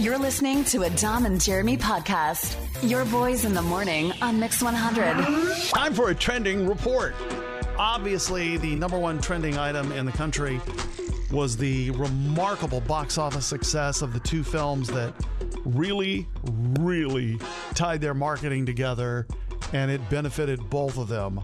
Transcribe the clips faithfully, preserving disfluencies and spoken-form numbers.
You're listening to a Dom and Jeremy podcast. Your boys in the morning on Mix one hundred. Time for a trending report. Obviously, the number one trending item in the country was the remarkable box office success of the two films that really, really tied their marketing together, and it benefited both of them.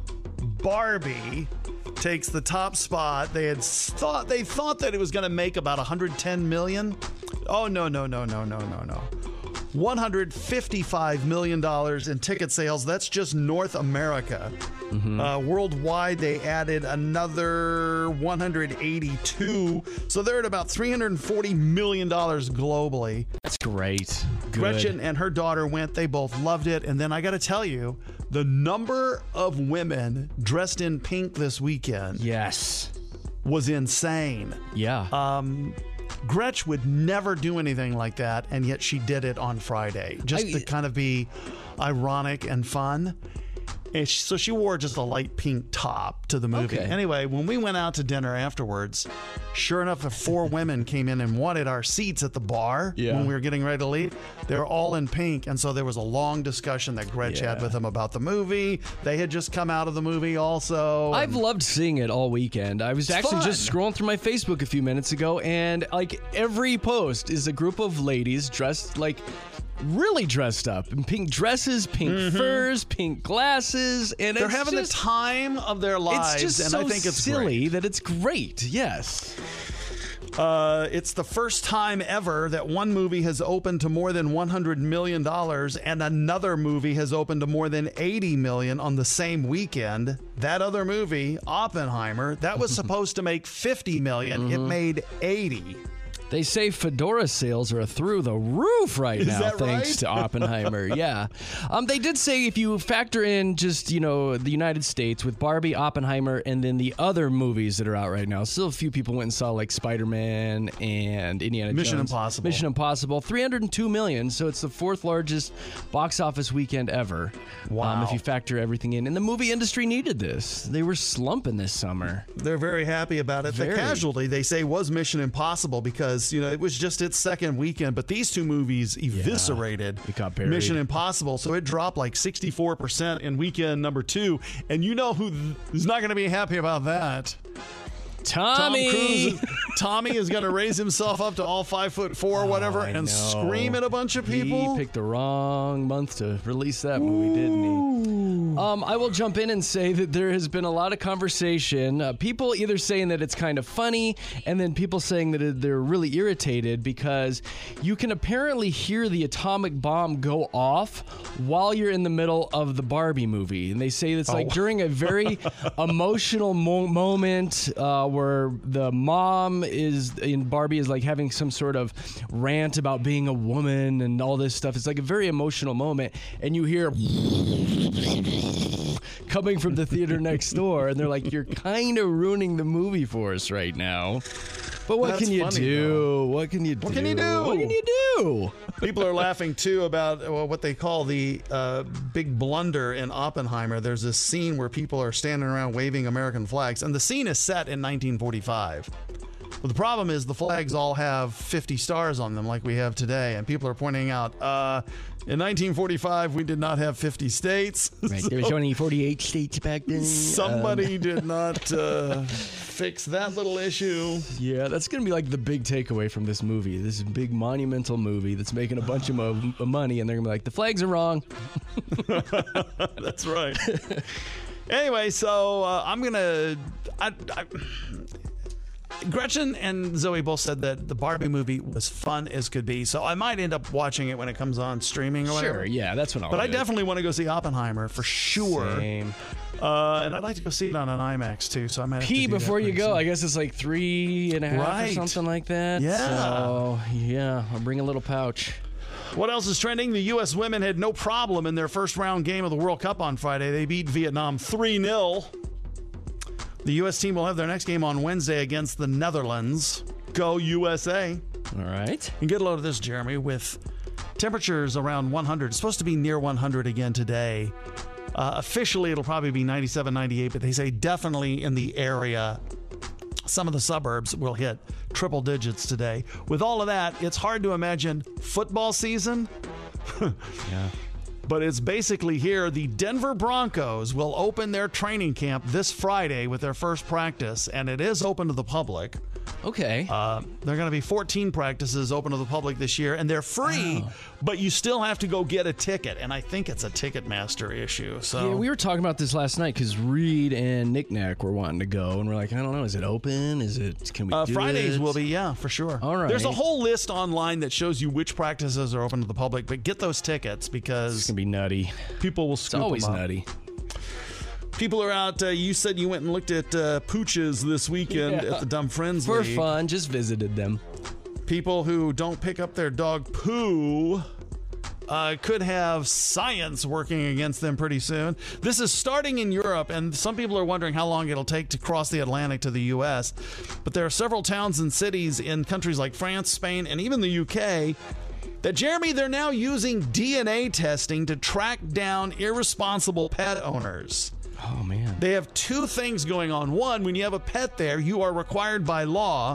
Barbie takes the top spot. They had thought they thought that it was going to make about one hundred ten million dollars. Oh, no, no, no, no, no, no, no. one hundred fifty-five million dollars in ticket sales. That's just North America. Mm-hmm. Uh, worldwide, they added another one hundred eighty-two. So they're at about three hundred forty million dollars globally. That's great. Good. Gretchen and her daughter went. They both loved it. And then I got to tell you, the number of women dressed in pink this weekend Yes. was insane. Yeah. Um, Gretch would never do anything like that, and yet she did it on Friday, just I, to kind of be ironic and fun. And she, so she wore just a light pink top to the movie. Okay. Anyway, when we went out to dinner afterwards, sure enough, the four women came in and wanted our seats at the bar Yeah. when we were getting ready to leave. They were all in pink, and so there was a long discussion that Gretch Yeah. had with them about the movie. They had just come out of the movie also. I've loved seeing it all weekend. I was It's actually fun. just scrolling through my Facebook a few minutes ago, and like every post is a group of ladies dressed like really dressed up in pink dresses, pink Mm-hmm. furs, pink glasses, and They're it's having just, the time of their lives, It's just and so I think it's silly great. that it's great. Yes. Uh, it's the first time ever that one movie has opened to more than one hundred million dollars and another movie has opened to more than eighty million dollars on the same weekend. That other movie, Oppenheimer, that was supposed to make fifty million dollars. Mm-hmm. It made eighty. They say Fedora sales are through the roof right Is now, that thanks right? to Oppenheimer. Yeah. Um, they did say if you factor in just, you know, the United States with Barbie, Oppenheimer, and then the other movies that are out right now, still a few people went and saw like Spider-Man and Indiana Mission Jones. Impossible. Mission Impossible. three hundred two million, so it's the fourth largest box office weekend ever. Wow. Um, if you factor everything in. And the movie industry needed this. They were slumping this summer. They're very happy about it. Very. The casualty, they say, was Mission Impossible because, you know, it was just its second weekend, but these two movies eviscerated It got buried. Mission Impossible, so it dropped like sixty-four percent in weekend number two, and you know who th- is not going to be happy about that? Tommy! Tom Cruise. Tommy is going to raise himself up to all five foot four or whatever Oh, I and know. scream at a bunch of people. He picked the wrong month to release that movie, didn't he? Um, I will jump in and say that there has been a lot of conversation. Uh, people either saying that it's kind of funny, and then people saying that it- they're really irritated because you can apparently hear the atomic bomb go off while you're in the middle of the Barbie movie. And they say it's like Oh. during a very emotional mo- moment uh, where the mom is in Barbie is like having some sort of rant about being a woman and all this stuff. It's like a very emotional moment, and you hear coming from the theater next door, and they're like, "You're kind of ruining the movie for us right now." But what That's can you funny, do? though. What can you do? What can you do? What can you do? People are laughing too about well, what they call the uh, big blunder in Oppenheimer. There's this scene where people are standing around waving American flags, and the scene is set in nineteen forty-five. But the problem is the flags all have fifty stars on them like we have today, and people are pointing out, uh, in nineteen forty-five, we did not have fifty states. Right, there was only forty-eight states back then. Somebody did not uh, fix that little issue. Yeah, that's going to be like the big takeaway from this movie. This big monumental movie that's making a bunch of mo- money, and they're going to be like, the flags are wrong. That's right. Anyway, so uh, I'm going to... I, I, Gretchen and Zoe both said that the Barbie movie was fun as could be, so I might end up watching it when it comes on streaming or whatever. Sure, yeah, that's what I'll But I do. definitely want to go see Oppenheimer for sure. Same. Uh, and I'd like to go see it on an IMAX too, so I might have to Pee do that before you pretty go. soon. I guess it's like three and a half Right. or something like that. Yeah. So, yeah, I'll bring a little pouch. What else is trending? The U S women had no problem in their first round game of the World Cup on Friday. They beat Vietnam three nil. The U S team will have their next game on Wednesday against the Netherlands. Go U S A. All right. And get a load of this, Jeremy, with temperatures around one hundred. It's supposed to be near one hundred again today. Uh, officially, it'll probably be ninety-seven, ninety-eight, but they say definitely in the area. Some of the suburbs will hit triple digits today. With all of that, it's hard to imagine football season. Yeah. But it's basically here. The Denver Broncos will open their training camp this Friday with their first practice, and it is open to the public. Okay. Uh, there are going to be fourteen practices open to the public this year, and they're free, wow. but you still have to go get a ticket, and I think it's a Ticketmaster issue. So yeah, we were talking about this last night because Reed and Nick Nack were wanting to go, and we're like, I don't know, is it open? Is it? Can we uh, do Fridays it? will be, yeah, for sure. All right. There's a whole list online that shows you which practices are open to the public, but get those tickets because it's gonna be nutty. People will It's scoop always them up. nutty. People are out. Uh, you said you went and looked at uh, pooches this weekend Yeah. at the Dumb Friends For League. fun, just visited them. People who don't pick up their dog poo uh, could have science working against them pretty soon. This is starting in Europe, and some people are wondering how long it'll take to cross the Atlantic to the U S. But there are several towns and cities in countries like France, Spain, and even the U K that, Jeremy, they're now using D N A testing to track down irresponsible pet owners. Oh, man. They have two things going on. One, when you have a pet there, you are required by law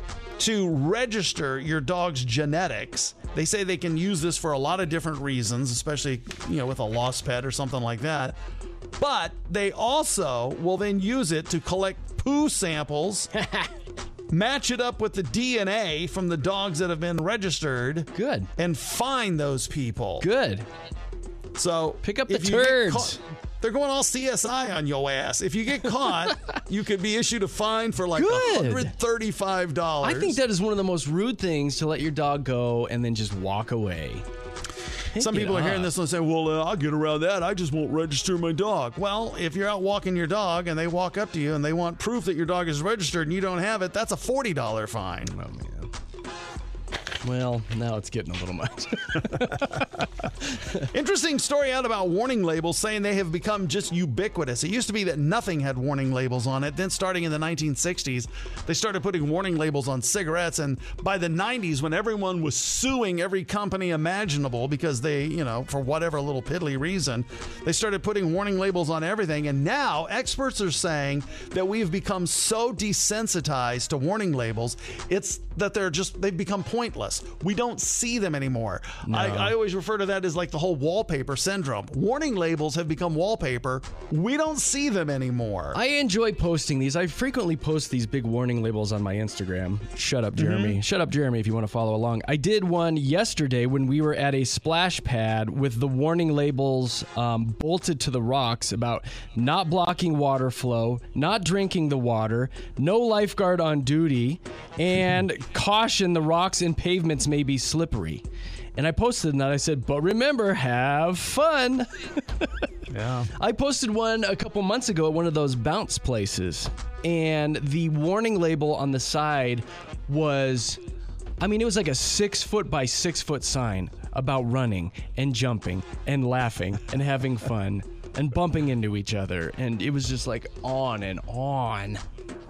to register your dog's genetics. They say they can use this for a lot of different reasons, especially, you know, with a lost pet or something like that. But they also will then use it to collect poo samples, match it up with the D N A from the dogs that have been registered. Good. And find those people. Good. So pick up the if you get turds. caught- they're going all C S I on your ass. If you get caught, you could be issued a fine for like Good. one hundred thirty-five dollars. I think that is one of the most rude things to let your dog go and then just walk away. Pick Some it people are hearing up. this and say, well, uh, I'll get around that. I just won't register my dog. Well, if you're out walking your dog and they walk up to you and they want proof that your dog is registered and you don't have it, that's a forty dollars fine. Oh, man. Well, now it's getting a little much. Interesting story out about warning labels saying they have become just ubiquitous. It used to be that nothing had warning labels on it. Then starting in the nineteen sixties, they started putting warning labels on cigarettes. And by the nineties, when everyone was suing every company imaginable because they, you know, for whatever little piddly reason, they started putting warning labels on everything. And now experts are saying that we've become so desensitized to warning labels, it's that they're just, they've become pointless. We don't see them anymore. No. I, I always refer to that as like the whole wallpaper syndrome. Warning labels have become wallpaper. We don't see them anymore. I enjoy posting these. I frequently post these big warning labels on my Instagram. Shut up, Jeremy. Mm-hmm. Shut up, Jeremy, if you want to follow along. I did one yesterday when we were at a splash pad with the warning labels um, bolted to the rocks about not blocking water flow, not drinking the water, no lifeguard on duty, and caution, the rocks and pavements may be slippery. And I posted that. I said, but remember, have fun. Yeah. I posted one a couple months ago at one of those bounce places, and the warning label on the side was, I mean, it was like a six foot by six foot sign about running and jumping and laughing and having fun and bumping into each other. And it was just like on and on.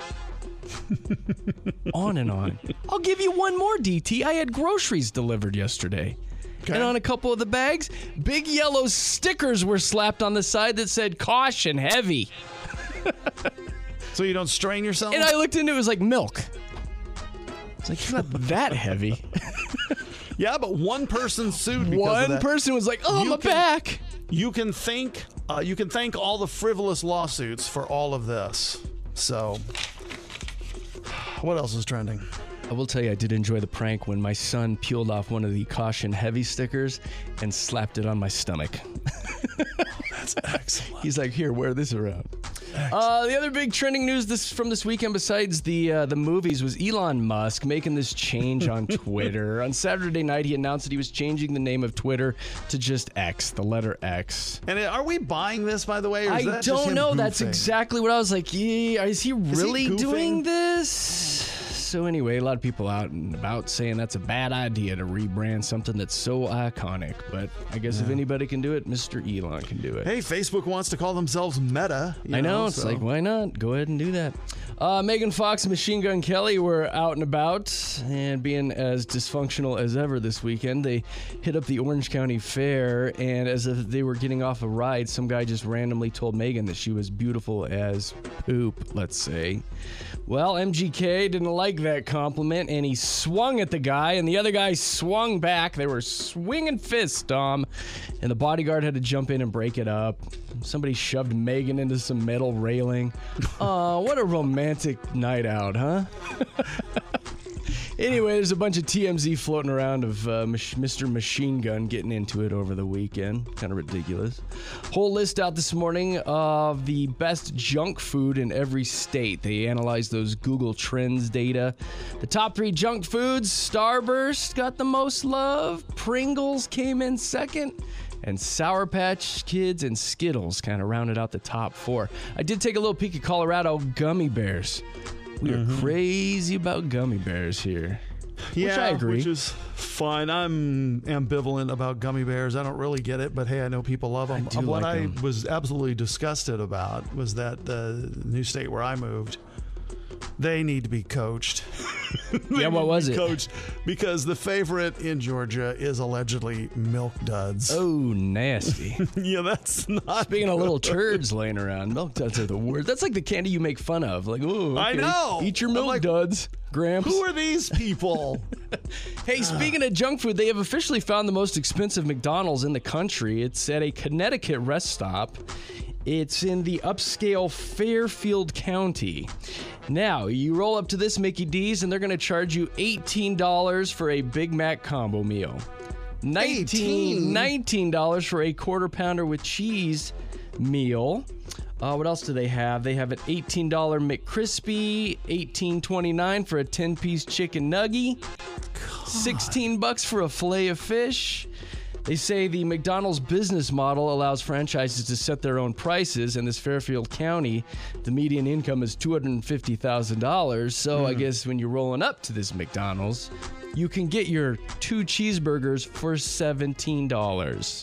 on and on. I'll give you one more, D T. I had groceries delivered yesterday. Okay. And on a couple of the bags, big yellow stickers were slapped on the side that said, caution, heavy. So you don't strain yourself? And I looked into it, it was like milk. It's like, it's not that heavy. Yeah, but one person sued because of One that. person was like, oh, You my can- back. You can thank uh, you can thank all the frivolous lawsuits for all of this. So, what else is trending? I will tell you, I did enjoy the prank when my son peeled off one of the caution heavy stickers and slapped it on my stomach. That's excellent. He's like, here, wear this around. Uh, the other big trending news this from this weekend, besides the uh, the movies, was Elon Musk making this change on Twitter. On Saturday night, he announced that he was changing the name of Twitter to just X, the letter X. And are we buying this, by the way? Or is I that just don't him know. That's goofing? exactly what I was like. Yeah, is he really goofing? doing this? so anyway, a lot of people out and about saying that's a bad idea to rebrand something that's so iconic. But I guess yeah. if anybody can do it, Mister Elon can do it. Hey, Facebook wants to call themselves Meta. I know, know it's so. like, why not? Go ahead and do that. Uh, Megan Fox and Machine Gun Kelly were out and about and being as dysfunctional as ever this weekend. They hit up the Orange County Fair, and as if they were getting off a ride, some guy just randomly told Megan that she was beautiful as poop, let's say. Well, M G K didn't like that compliment, and he swung at the guy, and the other guy swung back. They were swinging fists, Dom, and the bodyguard had to jump in and break it up. Somebody shoved Megan into some metal railing. Aw, what a romantic night out, huh? Anyway, there's a bunch of T M Z floating around of uh, Mister Machine Gun getting into it over the weekend. Kind of ridiculous. Whole list out this morning of the best junk food in every state. They analyzed those Google Trends data. The top three junk foods, Starburst got the most love. Pringles came in second. And Sour Patch Kids and Skittles kind of rounded out the top four. I did take a little peek at Colorado gummy bears. We are mm-hmm. crazy about gummy bears here. Yeah, which I agree. Which is fine. I'm ambivalent about gummy bears. I don't really get it, but hey, I know people love them. I do what like I them. was absolutely disgusted about was that the new state where I moved, they need to be coached. Yeah, what was it? Coached because the favorite in Georgia is allegedly Milk Duds. Oh, nasty. Yeah, that's not. Speaking good. of little turds laying around, Milk Duds are the worst. That's like the candy you make fun of. Like, oh, okay. I know. Eat your Milk like, Duds, Gramps. Who are these people? Hey, speaking of junk food, they have officially found the most expensive McDonald's in the country. It's at a Connecticut rest stop. It's in the upscale Fairfield County. Now, you roll up to this Mickey D's and they're going to charge you eighteen dollars for a Big Mac combo meal. nineteen, nineteen dollars for a quarter pounder with cheese meal. Uh, what else do they have? They have an eighteen dollars McCrispy, eighteen twenty-nine for a ten-piece chicken nugget, sixteen bucks for a fillet of fish. They say the McDonald's business model allows franchises to set their own prices. In this Fairfield County, the median income is two hundred fifty thousand dollars. So mm. I guess when you're rolling up to this McDonald's, you can get your two cheeseburgers for seventeen dollars.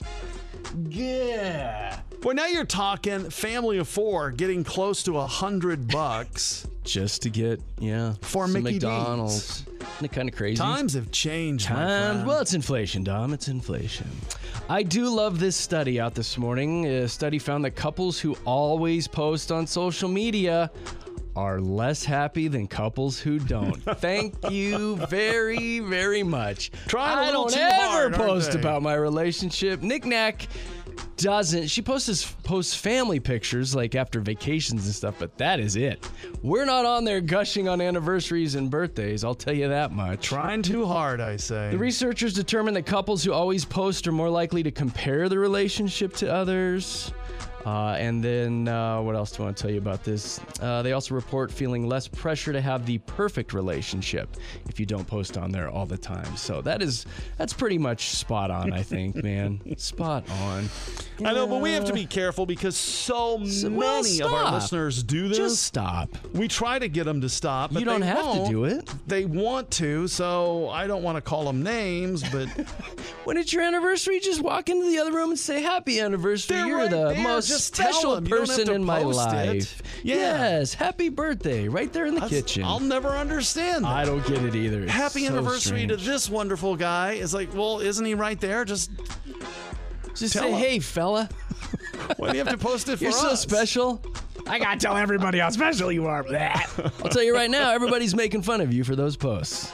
Yeah. Boy, now you're talking family of four getting close to a hundred bucks just to get, yeah, for Mickey McDonald's. D's. Isn't it kind of crazy? Times have changed. Times, well, it's inflation, Dom. It's inflation. I do love this study out this morning. A study found that couples who always post on social media are less happy than couples who don't. Thank you very, very much. Trying a I little don't too ever hard, post aren't they? about my relationship. Knick Knack doesn't. She posts posts family pictures like after vacations and stuff, but that is it. We're not on there gushing on anniversaries and birthdays, I'll tell you that much. Trying too hard, I say. The researchers determined that couples who always post are more likely to compare the relationship to others. Uh, and then, uh, what else do I want to tell you about this? Uh, they also report feeling less pressure to have the perfect relationship if you don't post on there all the time. So that is, that's pretty much spot on, I think, man. Spot on. I know, but we have to be careful because so, So- many well, of our stop. listeners do this. Just stop. We try to get them to stop, but You don't they have to won't. do it. They want to, so I don't want to call them names, but When it's your anniversary, just walk into the other room and say, happy anniversary. They're You're right the there. most Just tell special them. You don't have person to in my post it. life. Yeah. Yes, happy birthday. Right there in the That's- kitchen. I'll never understand that. I don't get it either. It's Happy so anniversary to strange. this wonderful guy. It's like, well, isn't he right there? Just Just tell say, him. hey, fella. why do you have to post it for You're us? so special. I gotta tell everybody how special you are. I'll tell you right now, everybody's making fun of you for those posts.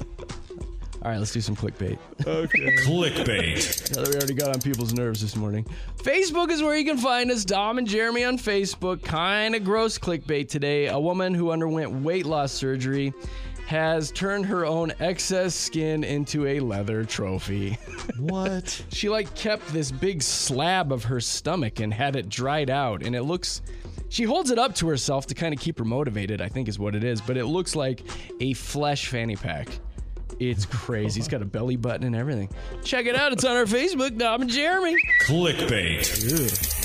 All right, let's do some clickbait. Okay. Clickbait. Now that we already got on people's nerves this morning. Facebook is where you can find us. Dom and Jeremy on Facebook. Kind of gross clickbait today. A woman who underwent weight loss surgery has turned her own excess skin into a leather trophy. What? She like kept this big slab of her stomach and had it dried out, and it looks, she holds it up to herself to kind of keep her motivated, I think is what it is, but it looks like a flesh fanny pack. It's crazy. It's got a belly button and everything. Check it out. It's on our Facebook, Dom and Jeremy. Clickbait. Ugh.